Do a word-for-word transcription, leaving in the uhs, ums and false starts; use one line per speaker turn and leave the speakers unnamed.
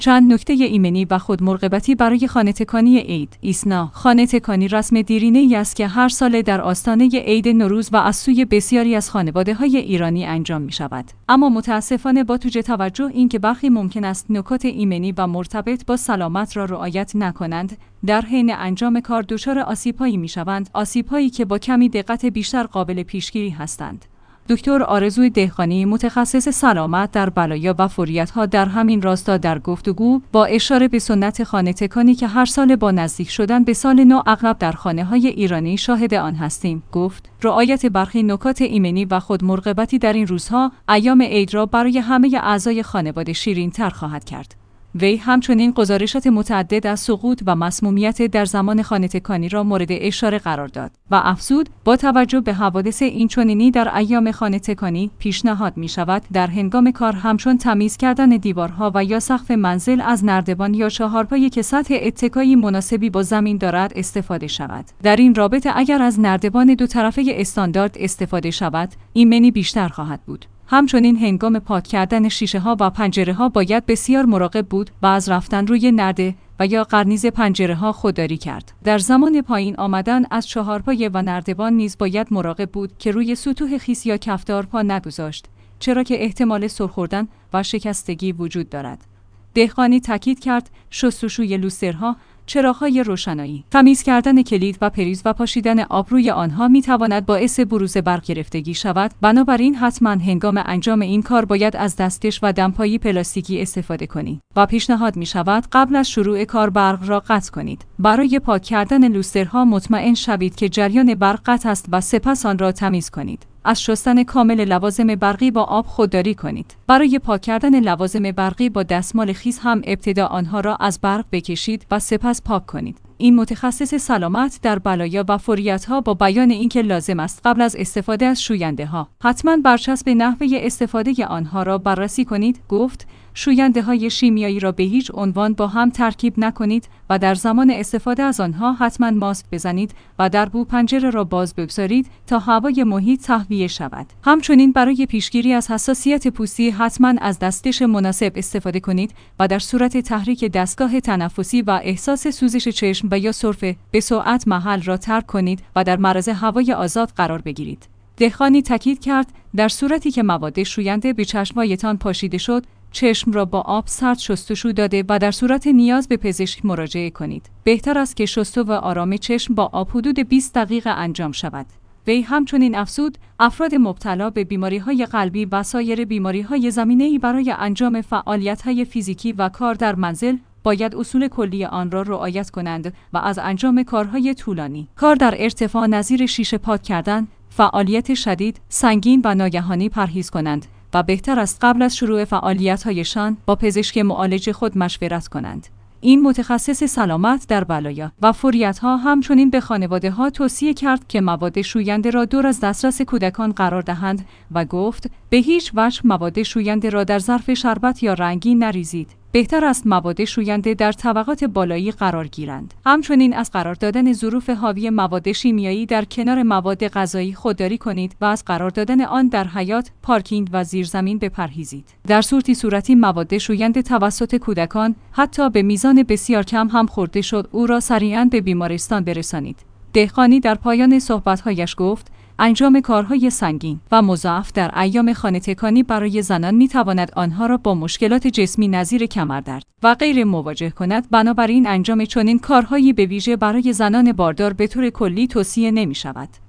چند نکته ایمنی و خودمراقبتی برای خانه‌تکانی عید. ایسنا خانه‌تکانی رسم دیرینه‌ای است که هر سال در آستانه عید نوروز و از سوی بسیاری از خانواده‌های ایرانی انجام می‌شود. اما متأسفانه با توجه توجه اینکه برخی ممکن است نکات ایمنی و مرتبط با سلامت را رعایت نکنند، در حین انجام کار دچار آسیب‌هایی می‌شوند، آسیب‌هایی که با کمی دقت بیشتر قابل پیشگیری هستند. دکتر آرزوی دهقانی، متخصص سلامت در بلایا و فوریت‌ها، در همین راستا در گفتگو با اشاره به سنت خانه‌تکانی که هر سال با نزدیک شدن به سال نو اغلب در خانه‌های ایرانی شاهد آن هستیم، گفت: رعایت برخی نکات ایمنی و خودمراقبتی در این روزها ایام عید را برای همه اعضای خانواده شیرین‌تر خواهد کرد. وی همچنین گزارشات متعدد از سقوط و مسمومیت در زمان خانه‌تکانی را مورد اشاره قرار داد و افزود با توجه به حوادث اینچنینی در ایام خانه‌تکانی پیشنهاد می شود در هنگام کار همچون تمیز کردن دیوارها و یا سقف منزل از نردبان یا چهارپایه که سطح اتکایی مناسبی با زمین دارد استفاده شود. در این رابطه اگر از نردبان دو طرفه استاندارد استفاده شود، ایمنی بیشتر خواهد بود. همچنین هنگام پاک کردن شیشه ها و پنجره ها باید بسیار مراقب بود و از رفتن روی نرده و یا قرنیز پنجره ها خودداری کرد. در زمان پایین آمدن از چهارپایه و نردبان نیز باید مراقب بود که روی سطوح خیس یا کفدار پا نگذاشت، چرا که احتمال سر خوردن و شکستگی وجود دارد. دهقانی تاکید کرد شستشوی لوسترها، چراغ‌های روشنایی، تمیز کردن کلید و پریز و پاشیدن آب روی آنها می‌تواند باعث بروز برق گرفتگی شود. بنابراین حتما هنگام انجام این کار باید از دستکش و دمپایی پلاستیکی استفاده کنید و پیشنهاد می‌شود قبل از شروع کار برق را قطع کنید. برای پاک کردن لوسترها مطمئن شوید که جریان برق قطع است و سپس آن را تمیز کنید. از شستن کامل لوازم برقی با آب خودداری کنید. برای پاک کردن لوازم برقی با دستمال خیس هم ابتدا آنها را از برق بکشید و سپس پاک کنید. این متخصص سلامت در بلایا و فوریت‌ها با بیان اینکه لازم است قبل از استفاده از شوینده‌ها حتما برچسب نحوه استفاده آنها را بررسی کنید، گفت: شوینده‌های شیمیایی را به هیچ عنوان با هم ترکیب نکنید و در زمان استفاده از آنها حتما ماسک بزنید و در و پنجره را باز بگذارید تا هوای محیط تهویه شود. همچنین برای پیشگیری از حساسیت پوستی حتما از دستکش مناسب استفاده کنید و در صورت تحریک دستگاه تنفسی و احساس سوزش چشم و یا سرفه به سرعت محل را ترک کنید و در معرض هوای آزاد قرار بگیرید. دهقانی تاکید کرد در صورتی که مواد شوینده به چشمایتان پاشیده شد، چشم را با آب سرد شستشو داده و در صورت نیاز به پزشک مراجعه کنید. بهتر است که شستشو و آرام چشم با آب حدود بیست دقیقه انجام شود. وی همچنین افزود افراد مبتلا به بیماری‌های قلبی و سایر بیماری‌های زمینه‌ای برای انجام فعالیت‌های فیزیکی و کار در منزل باید اصول کلی آن را رعایت کنند و از انجام کارهای طولانی، کار در ارتفاع نظیر شیشه پاک کردن، فعالیت شدید، سنگین و ناگهانی پرهیز کنند و بهتر است قبل از شروع فعالیت‌هایشان با پزشک معالج خود مشورت کنند. این متخصص سلامت در بلایا و فوریت‌ها همچنین به خانواده‌ها توصیه کرد که مواد شوینده را دور از دسترس کودکان قرار دهند و گفت به هیچ وجه مواد شوینده را در ظرف شربت یا رنگی نریزید. بهتر است مواد شوینده در طبقات بالایی قرار گیرند. همچنین از قرار دادن ظروف حاوی مواد شیمیایی در کنار مواد غذایی خودداری کنید و از قرار دادن آن در حیاط، پارکینگ و زیرزمین بپرهیزید. در صورتی صورتی مواد شوینده توسط کودکان حتی به میزان بسیار کم هم خورده شد، او را سریعاً به بیمارستان برسانید. دهقانی در پایان صحبت‌هایش گفت: انجام کارهای سنگین و مضاعف در ایام خانه‌تکانی برای زنان می‌تواند آنها را با مشکلات جسمی نظیر کمردرد و غیره مواجه کند. بنابراین انجام چنین کارهایی به ویژه برای زنان باردار به طور کلی توصیه نمی‌شود.